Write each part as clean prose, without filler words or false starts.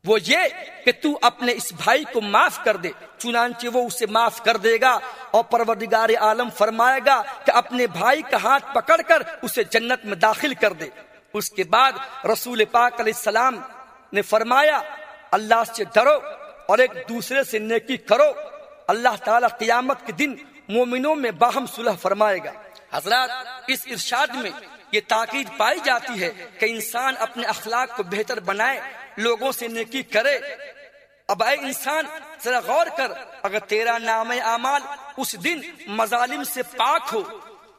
وہ یہ کہ تو اپنے اس بھائی کو معاف کر دے۔ چنانچہ وہ اسے معاف کر دے گا اور پروردگار عالم فرمائے گا کہ اپنے بھائی کا ہاتھ پکڑ کر اسے جنت میں داخل کر دے۔ اس کے بعد رسول پاک علیہ السلام نے فرمایا اللہ سے ڈرو اور ایک دوسرے سے نیکی کرو، اللہ تعالیٰ قیامت کے دن مومنوں میں باہم صلح فرمائے گا۔ حضرات، اس ارشاد میں یہ تاکید پائی جاتی ہے کہ انسان اپنے اخلاق کو بہتر بنائے، لوگوں سے نیکی کرے۔ اب اے انسان ذرا غور کر، اگر تیرا نام اعمال اس دن مظالم سے پاک ہو،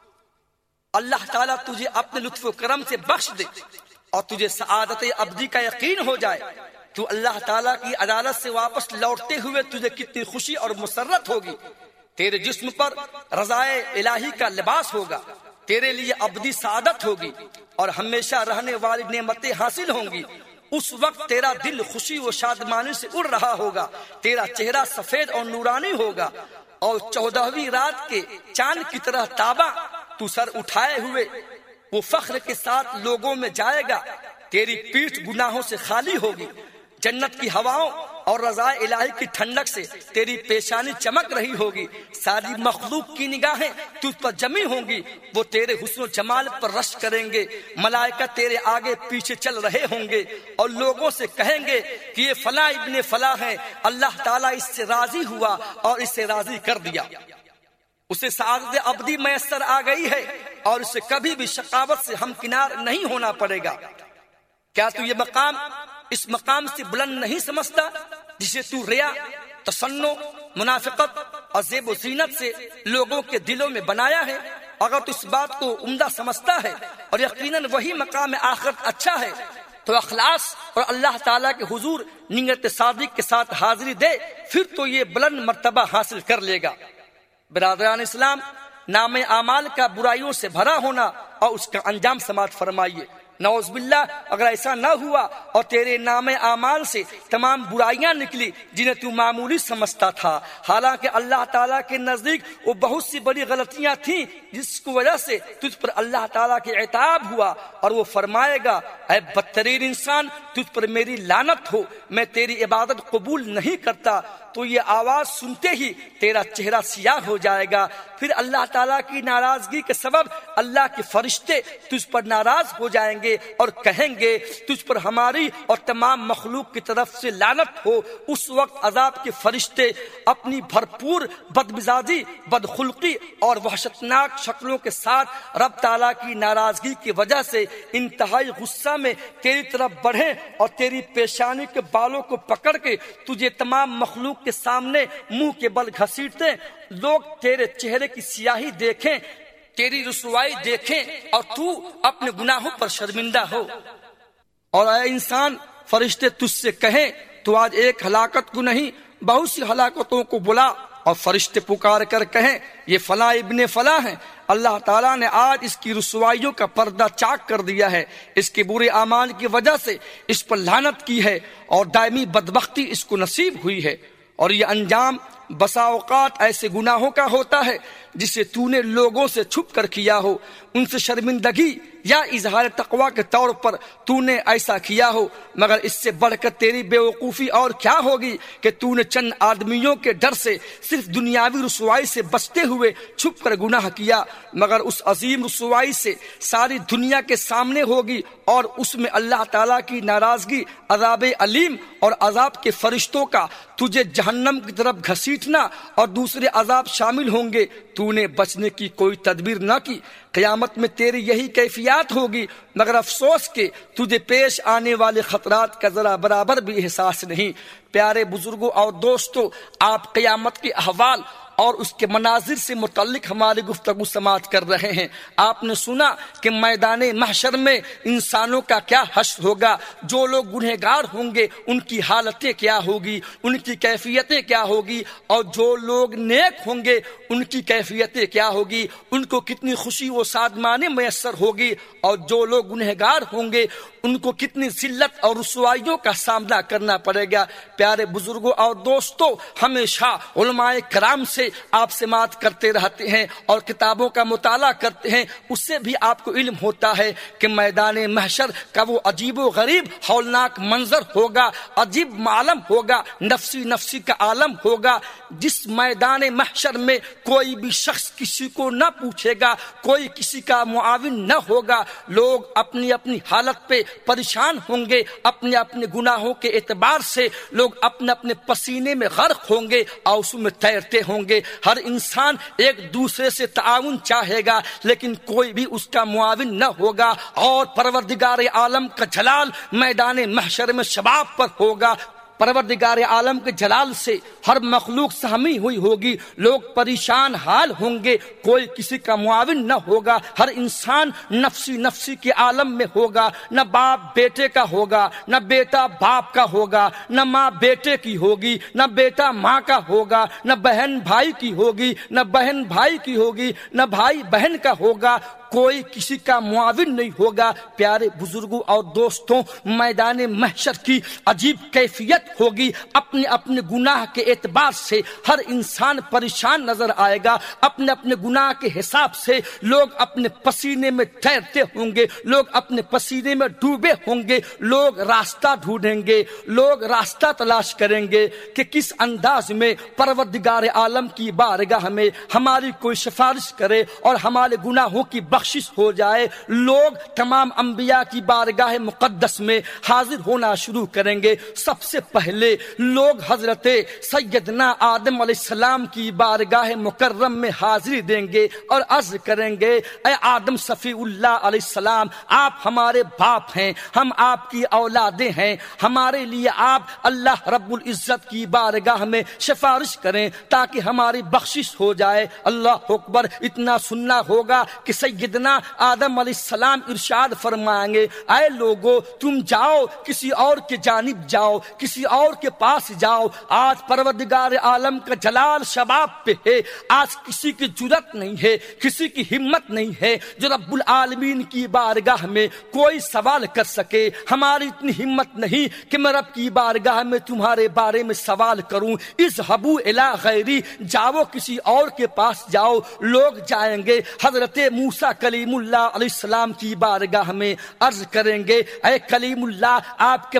اللہ تعالیٰ تجھے اپنے لطف و کرم سے بخش دے اور تجھے سعادت ابدی کا یقین ہو جائے، تو اللہ تعالیٰ کی عدالت سے واپس لوٹتے ہوئے تجھے کتنی خوشی اور مسرت ہوگی۔ تیرے جسم پر رضائے الہی کا لباس ہوگا، تیرے لیے ابدی سعادت ہوگی اور ہمیشہ رہنے والی نعمتیں حاصل ہوں گی۔ اس وقت تیرا دل خوشی و شادمانی سے اڑ رہا ہوگا، تیرا چہرہ سفید اور نورانی ہوگا اور 14ویں رات کے چاند کی طرح تابا تو سر اٹھائے ہوئے وہ فخر کے ساتھ لوگوں میں جائے گا، تیری پیٹھ گناہوں سے خالی ہوگی، جنت کی ہواؤں اور رضا الہی کی ٹھنڈک سے تیری پیشانی چمک رہی ہوگی، ساری مخلوق کی نگاہیں تجھ پر جمی ہوں گی، وہ تیرے حسن و جمال پر رشک کریں گے، ملائکہ تیرے آگے پیچھے چل رہے ہوں گے اور لوگوں سے کہیں گے کہ یہ فلاں ابن فلاں ہے، اللہ تعالیٰ اس سے راضی ہوا اور اسے راضی کر دیا، اسے سعادت ابدی میسر آ گئی ہے اور اسے کبھی بھی شقاوت سے ہمکنار نہیں ہونا پڑے گا۔ کیا تو یہ مقام اس مقام سے بلند نہیں سمجھتا جسے تو ریا، تصنع، منافقت اور زیب و زینت سے لوگوں کے دلوں میں بنایا ہے؟ اگر تو اس بات کو عمدہ سمجھتا ہے اور یقیناً وہی مقام آخرت اچھا ہے تو اخلاص اور اللہ تعالیٰ کے حضور نیت صادق کے ساتھ حاضری دے، پھر تو یہ بلند مرتبہ حاصل کر لے گا۔ برادران اسلام، نام اعمال کا برائیوں سے بھرا ہونا اور اس کا انجام سماعت فرمائیے۔ نعوذ باللہ اگر ایسا نہ ہوا اور تیرے نام اعمال سے تمام برائیاں نکلی جنہیں تو معمولی سمجھتا تھا، حالانکہ اللہ تعالیٰ کے نزدیک وہ بہت سی بڑی غلطیاں تھیں جس کی وجہ سے تجھ پر اللہ تعالیٰ کے عتاب ہوا، اور وہ فرمائے گا اے بدترین انسان، تجھ پر میری لعنت ہو، میں تیری عبادت قبول نہیں کرتا، تو یہ آواز سنتے ہی تیرا چہرہ سیاہ ہو جائے گا، پھر اللہ تعالیٰ کی ناراضگی کے سبب اللہ کے فرشتے تجھ پر ناراض ہو جائیں گے اور کہیں گے تجھ پر ہماری اور تمام مخلوق کی طرف سے لعنت ہو۔ اس وقت عذاب کے فرشتے اپنی بھرپور بدمزاجی، بدخلقی اور وحشتناک شکلوں کے ساتھ رب تعالیٰ کی ناراضگی کی وجہ سے انتہائی غصہ میں تیری طرف بڑھیں اور تیری پیشانی کے بالوں کو پکڑ کے تجھے تمام مخلوق کے سامنے منہ کے بل گھسیٹتے، لوگ تیرے چہرے کی سیاہی دیکھیں، تیری رسوائی دیکھیں اور تو اپنے گناہوں پر شرمندہ ہو۔ اور اے انسان، فرشتے تجھ سے کہیں تو آج ایک ہلاکت کو نہیں بہت سی ہلاکتوں کو بلا، اور فرشتے پکار کر کہیں یہ فلاں ابن فلاں ہیں، اللہ تعالیٰ نے آج اس کی رسوائیوں کا پردہ چاک کر دیا ہے، اس کے برے اعمال کی وجہ سے اس پر لعنت کی ہے اور دائمی بدبختی اس کو نصیب ہوئی ہے۔ اور یہ انجام بسا اوقات ایسے گناہوں کا ہوتا ہے جسے تو نے لوگوں سے چھپ کر کیا ہو، ان سے شرمندگی یا اظہار تقوی کے طور پر تو نے ایسا کیا ہو، مگر اس سے بڑھ کر تیری بے وقوفی اور کیا ہوگی کہ تو نے چند آدمیوں کے ڈر سے صرف دنیاوی رسوائی سے بچتے ہوئے چھپ کر گناہ کیا، مگر اس عظیم رسوائی سے ساری دنیا کے سامنے ہوگی اور اس میں اللہ تعالیٰ کی ناراضگی، عذاب علیم اور عذاب کے فرشتوں کا تجھے جہنم کی طرف گھسیٹنا اور دوسرے عذاب شامل ہوں گے۔ تو نے بچنے کی کوئی تدبیر نہ کی، قیامت میں تیری یہی کیفیات ہوگی، مگر افسوس کہ تجھے پیش آنے والے خطرات کا ذرا برابر بھی احساس نہیں۔ پیارے بزرگوں اور دوستوں، آپ قیامت کے احوال اور اس کے مناظر سے متعلق ہماری گفتگو سماعت کر رہے ہیں۔ آپ نے سنا کہ میدان محشر میں انسانوں کا کیا حشر ہوگا، جو لوگ گنہگار ہوں گے ان کی حالتیں کیا ہوگی، ان کی کیفیتیں کیا ہوگی، اور جو لوگ نیک ہوں گے ان کی کیفیتیں کیا ہوگی، ان کو کتنی خوشی و شادمانی میسر ہوگی، اور جو لوگ گنہگار ہوں گے ان کو کتنی ذلت اور رسوائیوں کا سامنا کرنا پڑے گا۔ پیارے بزرگوں اور دوستوں، ہمیشہ علماء کرام سے آپ سماعت کرتے رہتے ہیں اور کتابوں کا مطالعہ کرتے ہیں، اس سے بھی آپ کو علم ہوتا ہے کہ میدان محشر کا وہ عجیب و غریب ہولناک منظر ہوگا، عجیب عالم ہوگا، نفسی کا عالم ہوگا، جس میدان محشر میں کوئی بھی شخص کسی کو نہ پوچھے گا، کوئی کسی کا معاون نہ ہوگا، لوگ اپنی اپنی حالت پہ پریشان ہوں گے، اپنے اپنے گناہوں کے اعتبار سے لوگ اپنے اپنے پسینے میں غرق ہوں گے اور اس میں تیرتے ہوں گے۔ ہر انسان ایک دوسرے سے تعاون چاہے گا لیکن کوئی بھی اس کا معاون نہ ہوگا، اور پروردگار عالم کا جلال میدان محشر میں شباب پر ہوگا۔ پروردگار عالم کے جلال سے ہر مخلوق سہمی ہوئی ہوگی، لوگ پریشان حال ہوں گے، کوئی کسی کا معاون نہ ہوگا، ہر انسان نفسی کے عالم میں ہوگا، نہ باپ بیٹے کا ہوگا، نہ بیٹا باپ کا ہوگا، نہ ماں بیٹے کی ہوگی، نہ بیٹا ماں کا ہوگا، نہ بہن بھائی کی ہوگی، نہ بہن بھائی کی ہوگی، نہ بھائی بہن کا ہوگا، کوئی کسی کا معاون نہیں ہوگا۔ پیارے بزرگوں اور دوستوں، میدان محشر کی عجیب کیفیت ہوگی، اپنے اپنے گناہ کے اعتبار سے ہر انسان پریشان نظر آئے گا، اپنے اپنے گناہ کے حساب سے لوگ اپنے پسینے میں تیرتے ہوں گے، لوگ اپنے پسینے میں ڈوبے ہوں گے، لوگ راستہ ڈھونڈیں گے، لوگ راستہ تلاش کریں گے کہ کس انداز میں پروردگار عالم کی بارگاہ میں ہماری کوئی سفارش کرے اور ہمارے گناہوں کی بخشش ہو جائے۔ لوگ تمام انبیاء کی بارگاہ مقدس میں حاضر ہونا شروع کریں گے۔ سب سے پہلے لوگ حضرت سیدنا آدم علیہ السلام کی بارگاہ مکرم میں حاضری دیں گے اور عرض کریں گے، اے آدم صفی اللہ علیہ السلام، آپ ہمارے باپ ہیں، ہم آپ کی اولادیں ہیں، ہمارے لیے آپ اللہ رب العزت کی بارگاہ میں سفارش کریں تاکہ ہماری بخشش ہو جائے۔ اللہ اکبر! اتنا سننا ہوگا کہ سیدنا آدم علیہ السلام ارشاد فرمائیں گے، اے لوگو، تم جاؤ، کسی اور کے جانب جاؤ، کسی اور کے پاس جاؤ، آج پروردگار عالم کا جلال شباب پہ ہے، آج کسی کی جرات نہیں ہے، کسی کی ہمت نہیں ہے جو رب العالمین کی بارگاہ میں کوئی سوال کر سکے۔ ہماری اتنی ہمت نہیں کہ میں رب کی بارگاہ میں تمہارے بارے میں سوال کروں۔ اذهبوا الی غیری، جاؤ کسی اور کے پاس جاؤ۔ لوگ جائیں گے حضرت موسیٰ کلیم اللہ علیہ السلام کی بارگاہ میں، عرض کریں گے، اے کلیم اللہ، آپ کے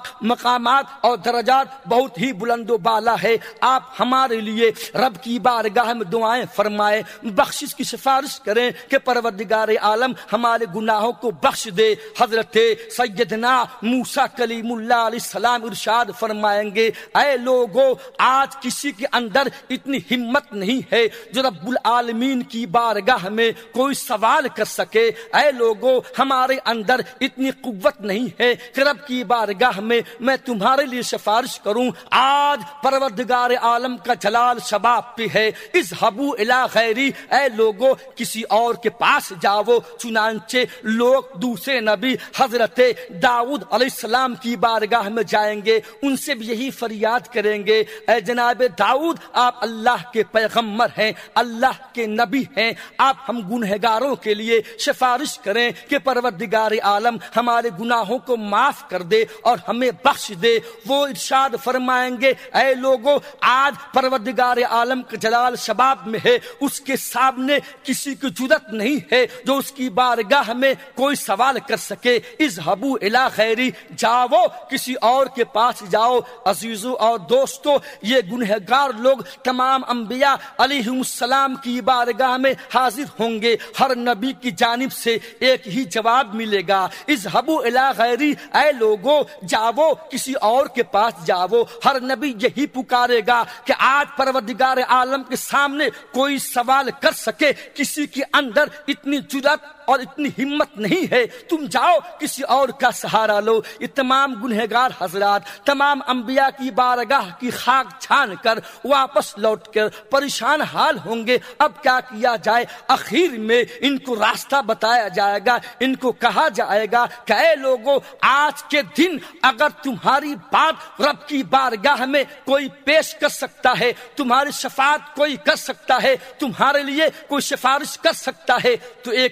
مقامات اور درجات بہت ہی بلند و بالا ہے، آپ ہمارے لیے رب کی بارگاہ میں دعائیں فرمائیں، بخشش کی سفارش کریں کہ پروردگار عالم ہمارے گناہوں کو بخش دے۔ حضرت سیدنا موسیٰ کلیم اللہ علیہ السلام ارشاد فرمائیں گے، اے لوگو، آج کسی کے اندر اتنی ہمت نہیں ہے جو رب العالمین کی بارگاہ میں کوئی سوال کر سکے۔ اے لوگو، ہمارے اندر اتنی قوت نہیں ہے کہ رب کی بارگاہ میں تمہارے لیے سفارش کروں۔ آج پروردگار عالم کا جلال شباب پہ ہے، اذهبوا الی غیری، اے لوگو کسی اور کے پاس جاؤ۔ چنانچہ لوگ دوسرے نبی حضرت داؤد علیہ السلام کی بارگاہ میں جائیں گے، ان سے بھی یہی فریاد کریں گے، اے جناب داؤد، آپ اللہ کے پیغمبر ہیں، اللہ کے نبی ہیں، آپ ہم گنہگاروں کے لیے سفارش کریں کہ پروردگار عالم ہمارے گناہوں کو معاف کر دے اور ہمیں بخش دے۔ وہ ارشاد فرمائیں گے، اے لوگو، آج پروردگار عالم کا جلال شباب میں ہے، اس کے سامنے کسی کی جرات نہیں ہے جو اس کی بارگاہ میں کوئی سوال کر سکے۔ اذهبوا الی غیری، جاؤ کسی اور کے پاس جاؤ۔ عزیزو اور دوستو، یہ گنہگار لوگ تمام انبیاء علیہم السلام کی بارگاہ میں حاضر ہوں گے، ہر نبی کی جانب سے ایک ہی جواب ملے گا، اذهبوا الی غیری، اے لوگو جاؤ کسی اور کے پاس جاؤ۔ ہر نبی یہی پکارے گا کہ آج پروردگار عالم کے سامنے کوئی سوال کر سکے، کسی کے اندر اتنی جرات اور اتنی ہمت نہیں ہے، تم جاؤ کسی اور کا سہارا لو۔ یہ تمام گنہگار حضرات تمام انبیاء کی بارگاہ کی خاک چھان کر واپس لوٹ کر پریشان حال ہوں گے، اب کیا کیا جائے؟ اخیر میں ان کو راستہ بتایا جائے گا، ان کو کہا جائے گا کہ اے لوگو، آج کے دن اگر تمہاری بات رب کی بارگاہ میں کوئی پیش کر سکتا ہے، تمہاری شفاعت کوئی کر سکتا ہے، تمہارے لیے کوئی سفارش کر سکتا ہے، تو ایک ہی ذات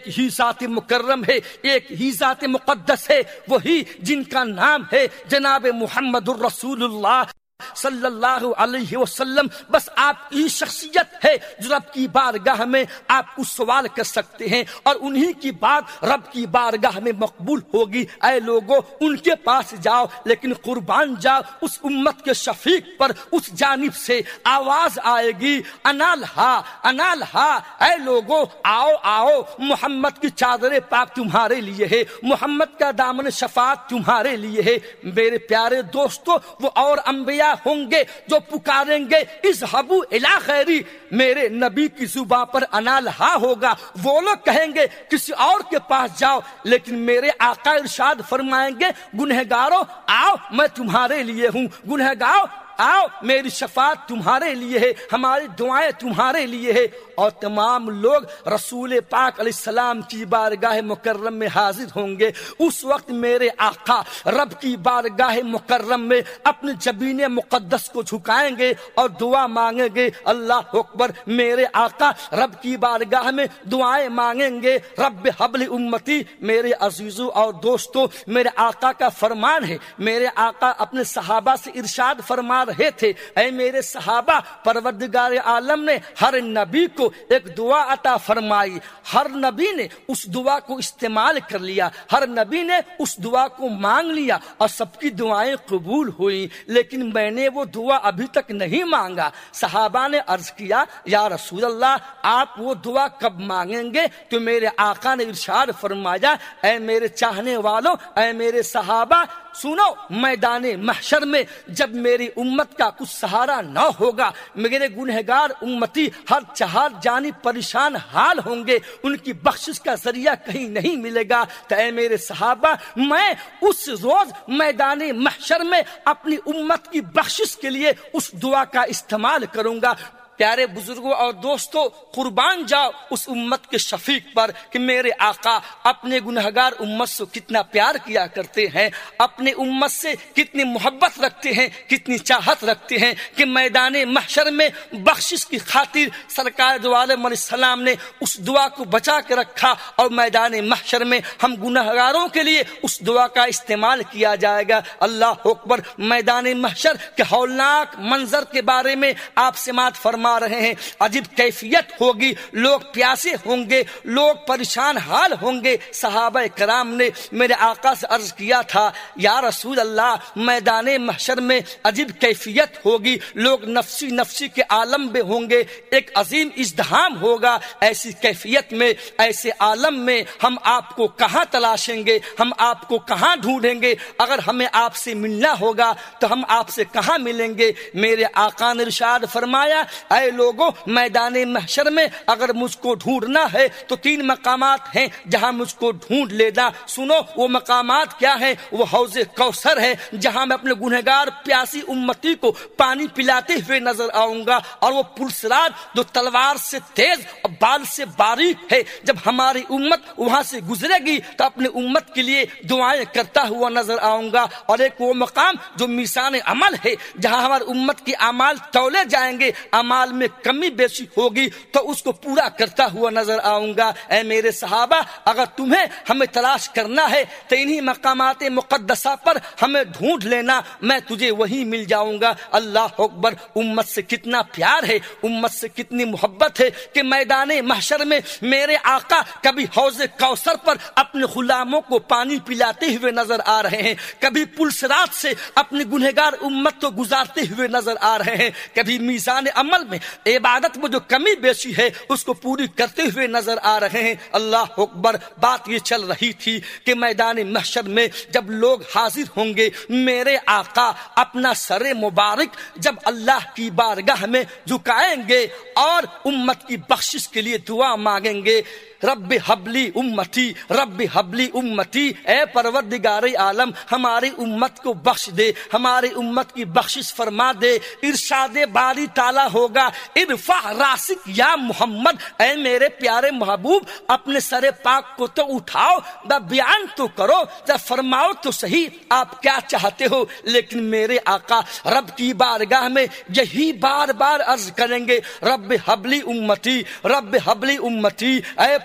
ذات مکرم ہے، ایک ہی ذات مقدس ہے، وہی جن کا نام ہے جناب محمد الرسول اللہ صلی اللہ علیہ وسلم۔ بس آپ کی شخصیت ہے جو رب کی بارگاہ میں آپ کو سوال کر سکتے ہیں، اور انہی کی بات رب کی بارگاہ میں مقبول ہوگی۔ اے لوگو ان کے پاس جاؤ، لیکن قربان جاؤ اس امت کے شفیق پر۔ اس جانب سے آواز آئے گی انا لہا انا لہا، اے لوگو آؤ آؤ، محمد کی چادر پاک تمہارے لیے ہے، محمد کا دامن شفاعت تمہارے لیے ہے۔ میرے پیارے دوستو، وہ اور انبیاء ہوں گے جو پکاریں گے اذهبوا الی غیری، میرے نبی کی زبان پر انا لہا ہوگا، وہ لوگ کہیں گے کسی اور کے پاس جاؤ، لیکن میرے آقا ارشاد فرمائیں گے گنہگاروں آؤ میں تمہارے لیے ہوں، گنہگاروں آؤ میری شفاعت تمہارے لیے ہے، ہماری دعائیں تمہارے لیے ہے۔ اور تمام لوگ رسول پاک علیہ السلام کی بارگاہ مکرم میں حاضر ہوں گے۔ اس وقت میرے آقا رب کی بارگاہ مکرم میں اپنے جبین مقدس کو جھکائیں گے اور دعا مانگیں گے۔ اللہ اکبر، میرے آقا رب کی بارگاہ میں دعائیں مانگیں گے، رب حبل امتی۔ میرے عزیزوں اور دوستوں، میرے آقا کا فرمان ہے، میرے آقا اپنے صحابہ سے ارشاد فرما رہے تھے، اے میرے صحابہ، پروردگار عالم نے ہر نبی کو ایک دعا عطا فرمائی، ہر نبی نے اس دعا کو استعمال کر لیا، ہر نبی نے اس دعا کو مانگ لیا اور سب کی دعائیں قبول ہوئیں، لیکن میں نے وہ دعا ابھی تک نہیں مانگا۔ صحابہ نے عرض کیا یا رسول اللہ آپ وہ دعا کب مانگیں گے؟ تو میرے آقا نے ارشاد فرمایا، اے میرے چاہنے والوں، اے میرے صحابہ، سنو، میدان محشر میں جب میری امت کا کچھ سہارا نہ ہوگا، میرے گنہگار امتی ہر چہار جانب پریشان حال ہوں گے، ان کی بخشش کا ذریعہ کہیں نہیں ملے گا، تو اے میرے صحابہ، میں اس روز میدان محشر میں اپنی امت کی بخشش کے لیے اس دعا کا استعمال کروں گا۔ پیارے بزرگوں اور دوستوں، قربان جاؤ اس امت کے شفیق پر کہ میرے آقا اپنے گنہگار امت سے کتنا پیار کیا کرتے ہیں، اپنے امت سے کتنی محبت رکھتے ہیں، کتنی چاہت رکھتے ہیں کہ میدان محشر میں بخشش کی خاطر سرکار دو عالم علیہ السلام نے اس دعا کو بچا کے رکھا، اور میدان محشر میں ہم گنہگاروں کے لیے اس دعا کا استعمال کیا جائے گا۔ اللہ اکبر، میدان محشر کے ہولناک منظر کے بارے میں آپ سماعت فرما رہے ہیں، عجیب کیفیت ہوگی، لوگ پیاسے ہوں گے، لوگ پریشان حال ہوں گے۔ صحابہ کرام نے میرے آقا سے عرض کیا تھا یا رسول اللہ میدان محشر میں عجیب کیفیت ہوگی، لوگ نفسی نفسی کے عالم میں ہوں گے، ایک عظیم ازدحام ہوگا، ایسی کیفیت میں، ایسے عالم میں ہم آپ کو کہاں تلاشیں گے، ہم آپ کو کہاں ڈھونڈیں گے؟ اگر ہمیں آپ سے ملنا ہوگا تو ہم آپ سے کہاں ملیں گے؟ میرے آقا نے ارشاد فرمایا، اے لوگوں، میدان محشر میں اگر مجھ کو ڈھونڈنا ہے تو 3 مقامات ہیں جہاں مجھ کو ڈھونڈ لینا۔ سنو وہ مقامات کیا ہیں؟ وہ حوض کوثر ہے، جہاں میں اپنے گنہگار پیاسی امتی کو پانی پلاتے ہوئے نظر آؤں گا، اور وہ پلسرات جو تلوار سے تیز اور بال سے باریک ہے، جب ہماری امت وہاں سے گزرے گی تو اپنے امت کے لیے دعائیں کرتا ہوا نظر آؤں گا۔ اور ایک وہ مقام جو میزان عمل ہے، جہاں ہماری امت کے اعمال تولے جائیں گے، اعمال میں کمی بیشی ہوگی تو اس کو پورا کرتا ہوا نظر آؤں گا۔ اے میرے صحابہ، اگر تمہیں ہمیں تلاش کرنا ہے تو انہی مقامات مقدسہ پر ہمیں ڈھونڈ لینا، میں تجھے وہیں مل جاؤں گا۔ اللہ اکبر، امت سے کتنا پیار ہے، امت سے کتنی محبت ہے کہ میدان محشر میں میرے آقا کبھی حوض کوثر پر اپنے غلاموں کو پانی پلاتے ہوئے نظر آ رہے ہیں، کبھی پلسرات سے اپنے گنہگار امت کو گزارتے ہوئے نظر آ رہے ہیں، کبھی میزان عمل میں عبادت میں جو کمی بیشی ہے اس کو پوری کرتے ہوئے نظر آ رہے ہیں۔ اللہ اکبر، بات یہ چل رہی تھی کہ میدان محشر میں جب لوگ حاضر ہوں گے، میرے آقا اپنا سر مبارک جب اللہ کی بارگاہ میں جھکائیں گے اور امت کی بخشش کے لیے دعا مانگیں گے، رب حبلی امتی، رب حبلی امتی، اے پروردگار عالم ہماری امت کو بخش دے، ہماری امت کی بخشش فرما دے۔ ارشاد باری تعالیٰ ہوگا، ارفع راسک یا محمد، اے میرے پیارے محبوب اپنے سر پاک کو تو اٹھاؤ، بیان تو کرو، فرماؤ تو صحیح آپ کیا چاہتے ہو۔ لیکن میرے آقا رب کی بارگاہ میں یہی بار بار عرض کریں گے، رب حبلی امتی، رب حبلی امتی، اے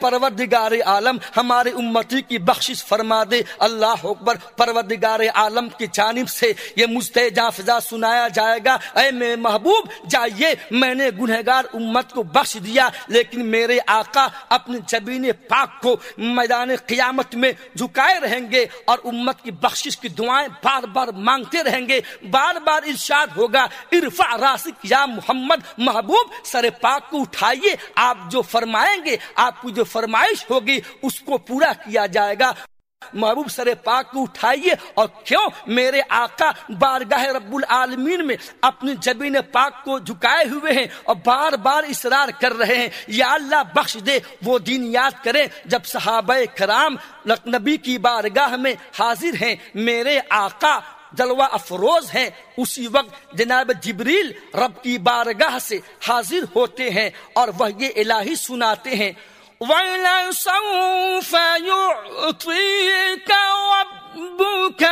پروردگار عالم ہمارے امتی کی بخشش فرما دے۔ اللہ اکبر۔ پروردگار عالم کی جانب سے یہ مستجاب فضا سنایا جائے گا، اے میرے محبوب جائیے، میں نے گنہگار امت کو بخش دیا، لیکن میرے آقا اپنے جبین پاک کو میدان قیامت میں جھکائے رہیں گے اور امت کی بخشش کی دعائیں بار بار مانگتے رہیں گے۔ بار بار ارشاد ہوگا ارفع راسک یا محمد، محبوب سر پاک کو اٹھائیے، آپ جو فرمائیں گے، آپ کی جو فرمائش ہوگی اس کو پورا کیا جائے گا۔ محبوب سر پاک کو اٹھائیے، اور کیوں؟ میرے آقا بارگاہ رب العالمین میں اپنی جبین پاک کو جھکائے ہوئے ہیں اور بار بار اصرار کر رہے ہیں، یا اللہ بخش دے۔ وہ دن یاد کریں جب صحابہ کرام نبی کی بارگاہ میں حاضر ہیں، میرے آقا جلوہ افروز ہیں، اسی وقت جناب جبریل رب کی بارگاہ سے حاضر ہوتے ہیں اور وحی الہی سناتے ہیں، وَلَسَوْفَ يُعْطِيكَ رَبُّكَ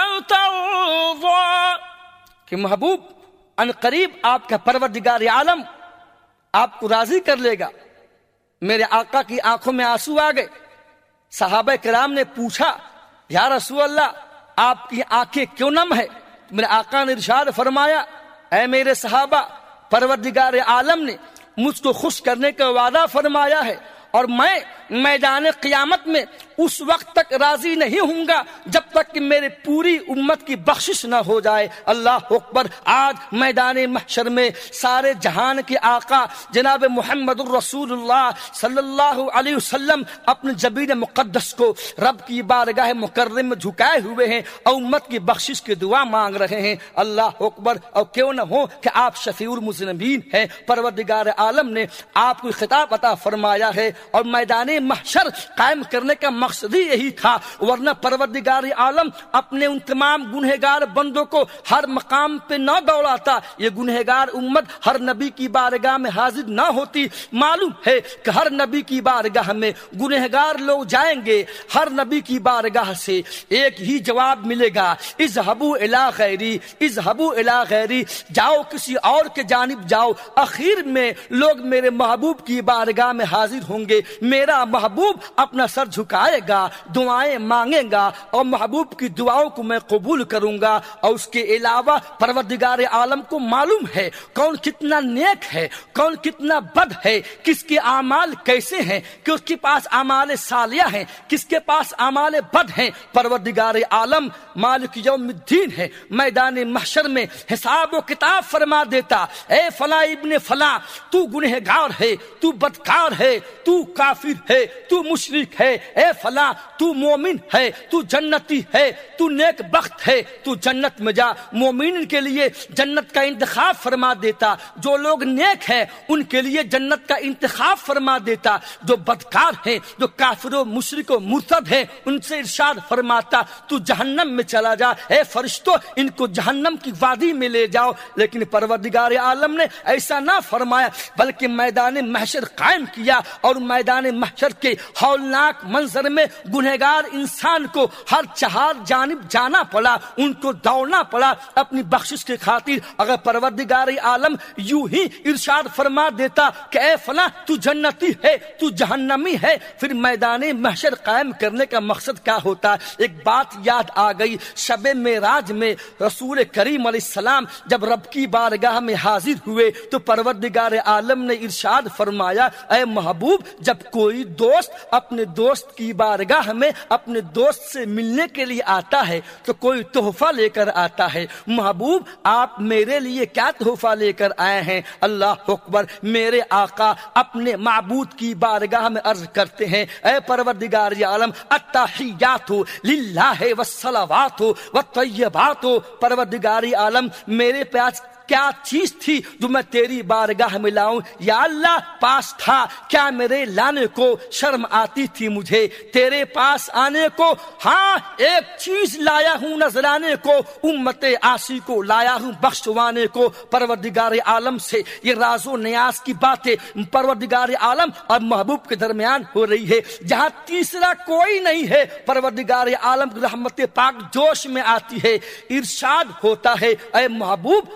فَتَرْضَىٰ، کہ محبوب ان قریب آپ کا پروردگار عالم آپ کو راضی کر لے گا۔ میرے آقا کی آنکھوں میں آنسو آ گئے۔ صحابہ کرام نے پوچھا یا رسول اللہ آپ کی آنکھیں کیوں نم ہے؟ میرے آقا نے ارشاد فرمایا، اے میرے صحابہ، پروردگار عالم نے مجھ کو خوش کرنے کا وعدہ فرمایا ہے، اور میں میدان قیامت میں اس وقت تک راضی نہیں ہوں گا جب تک کہ میرے پوری امت کی بخشش نہ ہو جائے۔ اللہ اکبر۔ آج میدان محشر میں سارے جہان کے آقا جناب محمد الرسول اللہ صلی اللہ علیہ وسلم اپنے جبین مقدس کو رب کی بارگاہ مکرم میں جھکائے ہوئے ہیں اور امت کی بخشش کی دعا مانگ رہے ہیں۔ اللہ اکبر۔ اور کیوں نہ ہو کہ آپ شفیع المذنبین ہیں، پروردگار عالم نے آپ کو خطاب عطا فرمایا ہے، اور میدان محشر قائم کرنے کا مقصد ہی یہی تھا، ورنہ پروردگار عالم اپنے ان تمام گنہگار بندوں کو ہر مقام پہ نہ دوڑاتا، یہ گنہگار امت ہر نبی کی بارگاہ میں حاضر نہ ہوتی۔ معلوم ہے کہ ہر نبی کی بارگاہ میں گنہگار لوگ جائیں گے، ہر نبی کی بارگاہ سے ایک ہی جواب ملے گا، اذهبوا الی غیری، اذهبوا الی غیری، جاؤ کسی اور کے جانب جاؤ۔ اخیر میں لوگ میرے محبوب کی بارگاہ میں حاضر ہوں گے، میرا محبوب اپنا سر جھکائے گا، دعائیں مانگے گا، اور محبوب کی دعاؤں کو میں قبول کروں گا۔ اور اس کے علاوہ پروردگار عالم کو معلوم ہے کون کتنا نیک ہے، کون کتنا بد ہے، کس کے اعمال کیسے ہیں، کہ اس کے پاس اعمال صالحہ ہیں، کس کے پاس اعمال بد ہیں۔ پروردگار عالم مالک یوم الدین ہے، میدان محشر میں حساب و کتاب فرما دیتا، اے فلاں ابن فلاں، تو گنہگار ہے، تو بدکار ہے، تو کافر ہے، تو مشرک ہے، اے فلاں تو مومن ہے، تو جنتی ہے، تو نیک بخت ہے، تو جنت میں جا۔ مومن کے لیے جنت کا انتخاب فرما دیتا، جو لوگ نیک ہیں ان کے لیے جنت کا انتخاب فرما دیتا، جو بدکار ہیں، جو کافر و مشرک و مرتد ہیں ان سے ارشاد فرماتا تو جہنم میں چلا جا، اے فرشتوں ان کو جہنم کی وادی میں لے جاؤ۔ لیکن پروردگار عالم نے ایسا نہ فرمایا، بلکہ میدان محشر قائم کیا، اور میدان محشر کے ہولناک منظر میں گنہگار انسان کو ہر چہار جانب جانا پڑا، ان کو دوڑنا پڑا اپنی بخشش کی خاطر۔ اگر پروردگار عالم یوں ہی ارشاد فرما دیتا کہ اے فلاں تو جنتی ہے، تو جہنمی ہے، پھر میدان محشر قائم کرنے کا مقصد کیا ہوتا؟ ایک بات یاد آ گئی، شب معراج میں رسول کریم علیہ السلام جب رب کی بارگاہ میں حاضر ہوئے تو پروردگار عالم نے ارشاد فرمایا، اے محبوب جب کوئی دوست اپنے دوست کی بارگاہ میں اپنے دوست سے ملنے کے لیے آتا ہے تو کوئی تحفہ لے کر آتا ہے، محبوب آپ میرے لیے کیا تحفہ لے کر آئے ہیں؟ اللہ اکبر۔ میرے آقا اپنے معبود کی بارگاہ میں عرض کرتے ہیں، اے پروردگار عالم التحیات للہ والصلوات والطیبات، پروردگار عالم میرے پاس کیا چیز تھی جو میں تیری بارگاہ میں لاؤں؟ یا اللہ پاس تھا، کیا میرے لانے کو شرم آتی تھی مجھے؟ تیرے پاس آنے کو ہاں ایک چیز لایا ہوں نذرانے کو، امت عاصی کو لایا ہوں بخشوانے کو۔ پروردگار عالم سے یہ راز و نیاز کی باتیں پروردگار عالم اور محبوب کے درمیان ہو رہی ہے، جہاں تیسرا کوئی نہیں ہے۔ پروردگار عالم کی رحمت پاک جوش میں آتی ہے، ارشاد ہوتا ہے، اے محبوب آپ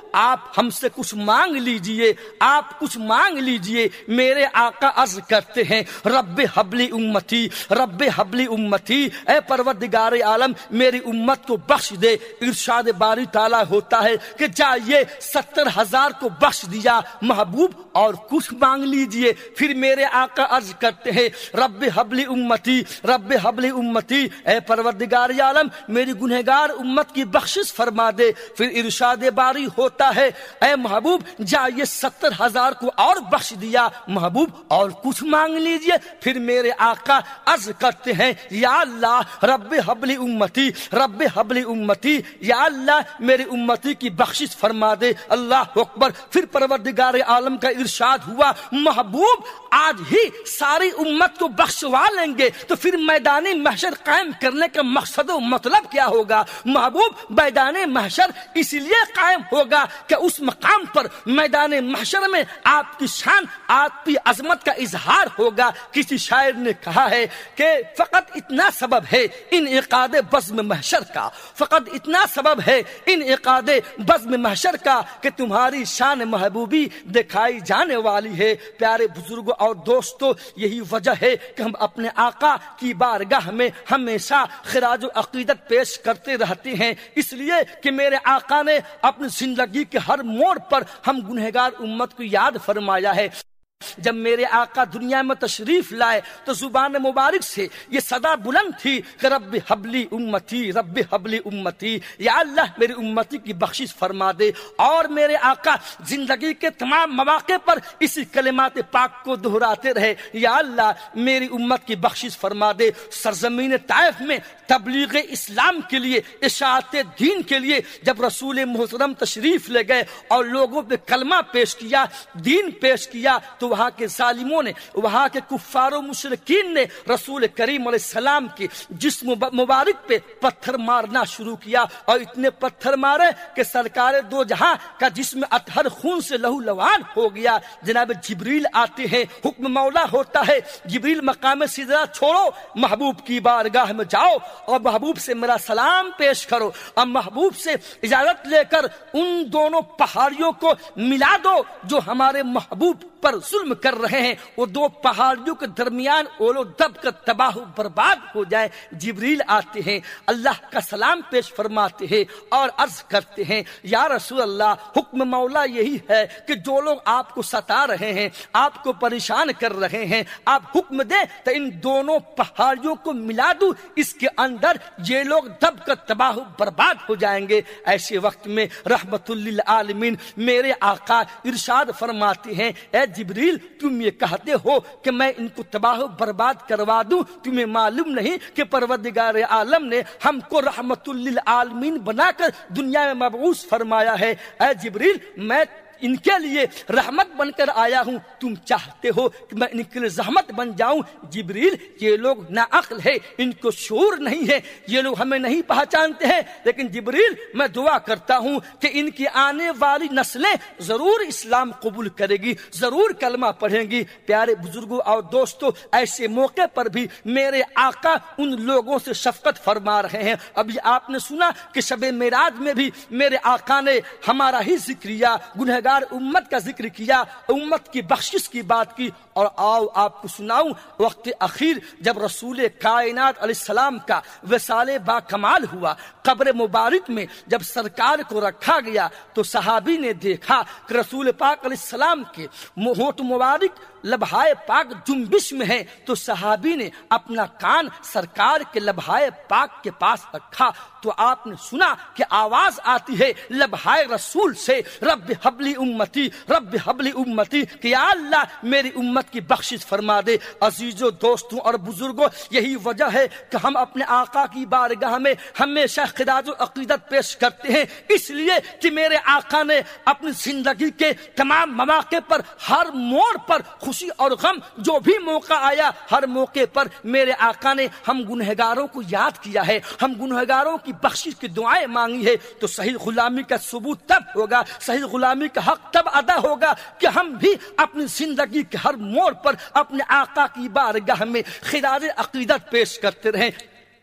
آپ ہم سے کچھ مانگ لیجئے، آپ کچھ مانگ لیجئے۔ میرے آقا عرض کرتے ہیں رب حبلی امتی، رب حبلی امتی، اے پروردگار عالم میری امت کو بخش دے۔ ارشاد باری تعالیٰ ہوتا ہے کہ جائیے 70,000 کو بخش دیا محبوب اور کچھ مانگ لیجئے۔ پھر میرے آقا عرض کرتے ہیں رب حبلی امتی، رب حبلی امتی، اے پروردگار عالم میری گنہگار امت کی بخشش فرما دے۔ پھر ارشاد باری ہوتا ہے اے محبوب جائیے 70,000 کو اور بخش دیا محبوب اور کچھ مانگ لیجئے۔ پھر میرے آقا عرض کرتے ہیں یا اللہ رب حبلی امتی، رب حبلی امتی، یا اللہ میری امتی کی بخشش فرما دے۔ اللہ اکبر۔ پھر پروردگار عالم کا ارشاد ہوا محبوب آج ہی ساری امت کو بخشوا لیں گے تو پھر میدان محشر قائم کرنے کا مقصد و مطلب کیا ہوگا؟ محبوب میدان محشر اس لیے قائم ہوگا کہ اس مقام پر میدان محشر میں آپ کی شان، آپ کی عظمت کا اظہار ہوگا۔ کسی شاعر نے کہا ہے کہ فقط اتنا سبب ہے انعقاد بزم محشر کا، فقط اتنا سبب ہے انعقاد بزم محشر کا کہ تمہاری شان محبوبی دکھائی جانے والی ہے۔ پیارے بزرگوں اور دوستو یہی وجہ ہے کہ ہم اپنے آقا کی بارگاہ میں ہمیشہ خراج و عقیدت پیش کرتے رہتے ہیں، اس لیے کہ میرے آقا نے اپنی زندگی کے ہر موڑ پر ہم گنہگار امت کو یاد فرمایا ہے۔ جب میرے آقا دنیا میں تشریف لائے تو زبان مبارک سے یہ صدا بلند تھی کہ رب حبلی امتی، رب حبلی امتی، یا اللہ میری امتی کی بخشش فرما دے۔ اور میرے آقا زندگی کے تمام مواقع پر اسی کلمات پاک کو دہراتے رہے یا اللہ میری امت کی بخشش فرما دے۔ سرزمین طائف میں تبلیغ اسلام کے لیے، اشاعت دین کے لیے جب رسول محترم تشریف لے گئے اور لوگوں پہ کلمہ پیش کیا، دین پیش کیا، تو وہاں کے ظالموں نے، وہاں کے کفار و مشرکین نے رسول کریم علیہ السلام کی جسم مبارک پہ پتھر مارنا شروع کیا اور اتنے پتھر مارے کہ سرکار دو جہاں کا جسم اطہر خون سے لہو لوان ہو گیا۔ جناب جبریل آتے ہیں، حکم مولا ہوتا ہے جبریل مقام سدرہ چھوڑو، محبوب کی بارگاہ میں جاؤ اور محبوب سے میرا سلام پیش کرو، اور محبوب سے اجازت لے کر ان دونوں پہاڑیوں کو ملا دو جو ہمارے محبوب پر ظلم کر رہے ہیں، وہ دو پہاڑیوں کے درمیان اولو دب کر تباہ و برباد ہو جائے۔ جبریل آتے ہیں، اللہ کا سلام پیش فرماتے ہیں اور عرض کرتے ہیں یا رسول اللہ حکم مولا یہی ہے کہ جو لوگ آپ کو ستا رہے ہیں، آپ کو پریشان کر رہے ہیں، آپ حکم دیں تو ان دونوں پہاڑیوں کو ملا دوں، اس کے اندر یہ لوگ دب کر تباہ و برباد ہو جائیں گے۔ ایسے وقت میں رحمت للعالمین میرے آقا ارشاد فرماتے ہیں اے جبریل تم یہ کہتے ہو کہ میں ان کو تباہ و برباد کروا دوں، تمہیں معلوم نہیں کہ پروردگار عالم نے ہم کو رحمت للعالمین بنا کر دنیا میں مبعوث فرمایا ہے۔ اے جبریل میں ان کے لیے رحمت بن کر آیا ہوں، تم چاہتے ہو کہ میں ان کے لیے زحمت بن جاؤں؟ جبریل یہ لوگ ناعقل ہے، ان کو شعور نہیں ہے، یہ لوگ ہمیں نہیں پہچانتے ہیں، لیکن جبریل میں دعا کرتا ہوں کہ ان کی آنے والی نسلیں ضرور اسلام قبول کرے گی، ضرور کلمہ پڑھیں گی۔ پیارے بزرگوں اور دوستوں ایسے موقع پر بھی میرے آقا ان لوگوں سے شفقت فرما رہے ہیں۔ ابھی آپ نے سنا کہ شب معراج میں بھی میرے آقا نے ہمارا ہی ذکریہ گنہگار امت کا ذکر کیا، امت کی بخشش کی بات کی۔ اور آؤ آپ کو سناؤں وقت اخیر جب رسول کائنات علیہ السلام کا وصال با کمال ہوا، قبر مبارک میں جب سرکار کو رکھا گیا تو صحابی نے دیکھا کہ رسول پاک علیہ السلام کے ہونٹ مبارک لبہائے پاک جنبش میں ہے، تو صحابی نے اپنا کان سرکار کے لبہائے پاک کے پاس رکھا تو آپ نے سنا کہ آواز آتی ہے لبہائے رسول سے رب حبلی امتی، رب حبلی امتی، کہ یا اللہ میری امت کی بخشش فرما دے۔ عزیزوں دوستوں اور بزرگوں یہی وجہ ہے کہ ہم اپنے آقا کی بارگاہ میں ہمیشہ خراج و عقیدت پیش کرتے ہیں، اس لیے کہ میرے آقا نے اپنی زندگی کے تمام مواقع پر ہر موڑ پر خوشی اور غم جو بھی موقع آیا ہر موقع پر میرے آقا نے ہم گنہگاروں کو یاد کیا ہے، ہم گنہگاروں کی بخشش کی دعائیں مانگی ہے۔ تو صحیح غلامی کا ثبوت تب ہوگا، صحیح غلامی کا حق تب ادا ہوگا کہ ہم بھی اپنی زندگی کے ہر موڑ پر اپنے آقا کی بارگاہ میں خراج عقیدت پیش کرتے رہیں۔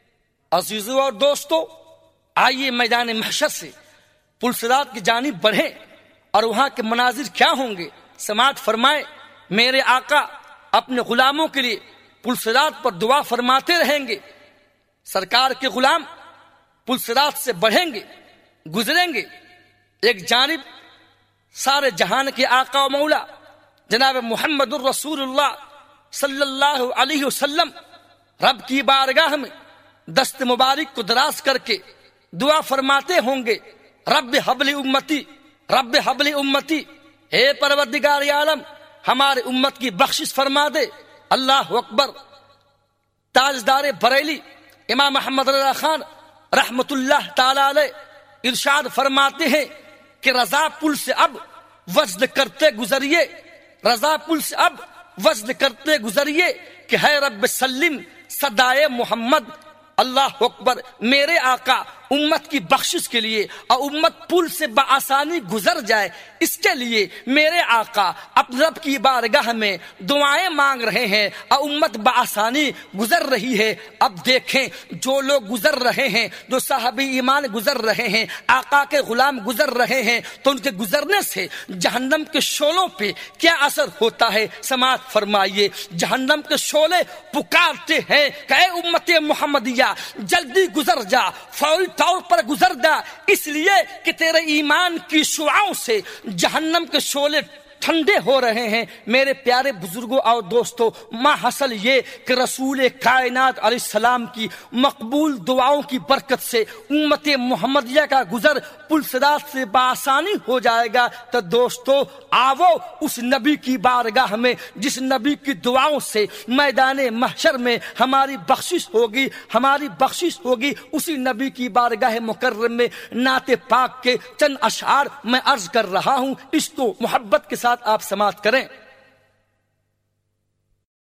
عزیزوں اور دوستو آئیے میدان محشر سے پل صراط کی جانب بڑھیں اور وہاں کے مناظر کیا ہوں گے؟ سماعت فرمائے، میرے آقا اپنے غلاموں کے لیے پل صراط پر دعا فرماتے رہیں گے. سرکار کے غلام پل صراط سے بڑھیں گے، گزریں گے. ایک جانب سارے جہان کے آقا و مولا جناب محمد الرسول اللہ صلی اللہ علیہ وسلم رب کی بارگاہ میں دست مبارک کو دراز کر کے دعا فرماتے ہوں گے، رب حبل امتی، رب حبل امتی، اے پروردگار عالم ہمارے امت کی بخشش فرما دے. اللہ اکبر. تاجدار بریلی امام محمد رضا خان رحمت اللہ تعالی علیہ ارشاد فرماتے ہیں کہ رضا پل سے اب وجد کرتے گزریے، رضا پل سے اب وجد کرتے گزریے کہ ہے رب سلم صدائے محمد. اللہ اکبر. میرے آقا امت کی بخشش کے لیے اور امت پل سے بآسانی گزر جائے، اس کے لیے میرے آقا اپنے رب کی بارگاہ میں دعائیں مانگ رہے ہیں اور امت بآسانی گزر رہی ہے. اب دیکھیں جو لوگ گزر رہے ہیں، جو صحابی ایمان گزر رہے ہیں، آقا کے غلام گزر رہے ہیں، تو ان کے گزرنے سے جہنم کے شعلوں پہ کیا اثر ہوتا ہے؟ سماعت فرمائیے. جہنم کے شعلے پکارتے ہیں کہ اے امت محمدیہ جلدی گزر جا، فوری طور پر گزر جا، اس لیے کہ تیرے ایمان کی شعاؤں سے جہنم کے شعلے ٹھنڈے ہو رہے ہیں. میرے پیارے بزرگوں اور دوستوں، ما حاصل یہ کہ رسول کائنات علیہ السلام کی مقبول دعاؤں کی برکت سے امت محمدیہ کا گزر پل صراط سے بآسانی ہو جائے گا. تو دوستو آؤ اس نبی کی بارگاہ میں جس نبی کی دعاؤں سے میدان محشر میں ہماری بخشش ہوگی، ہماری بخشش ہوگی. اسی نبی کی بارگاہ مکرم میں نعت پاک کے چند اشعار میں عرض کر رہا ہوں، عشق و محبت کے ساتھ آپ سماعت کریں.